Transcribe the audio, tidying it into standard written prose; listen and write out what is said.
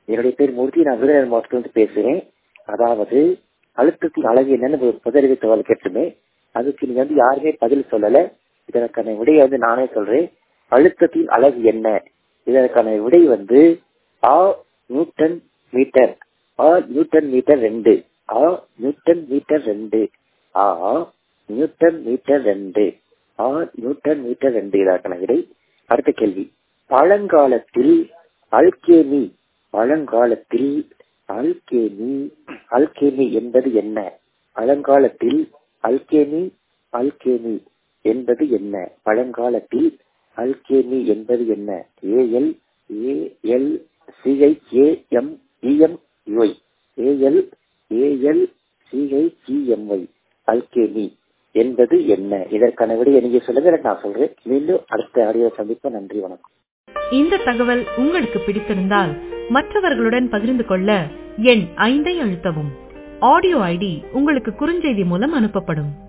என்னுடைய பேர் மூர்த்தி. நான் விருதுநகர் மாவட்டத்திலிருந்து பேசுறேன். அதாவது அழுத்தத்தின் அழகு என்னன்னு புதறிவு தகவல் கேட்டுமே அதுக்கு நீங்க யாருமே பதில் சொல்லல. இதற்கான விடையை நானே சொல்றேன். அழுத்தத்தின் அழகு என்ன? இதற்கான விடை ஆ நியூட்டன் மீட்டர். ஆ நியூட்டன் மீட்டர் 2. ஆ நியூட்டன் மீட்டர் 2. ஆ நியூட்டன் மீட்டர் 2. ஆ நியூட்டன் மீட்டர் 2 இதற்கான விடை. அடுத்த கேள்வி. பழங்காலத்தில் அல்கேமி அல்கேமி என்பது என்ன? பழங்காலத்தில் அல்கேமி என்பது என்ன? பழங்காலத்தில் அல்கேமி என்பது என்ன? ALCHEMY அல்கேமி என்பது என்ன? இதற்கான விடையை நீங்க சொல்லுங்க, நான் சொல்றேன். மீண்டும் அடுத்த ஆடியோ சந்திப்போம். நன்றி, வணக்கம். இந்த தகவல் உங்களுக்கு பிடித்திருந்தால் மற்றவர்களுடன் பகிர்ந்து கொள்ள எண் 5 அழுத்தவும். ஆடியோ ஐடி உங்களுக்கு குறுஞ்செய்தி மூலம் அனுப்பப்படும்.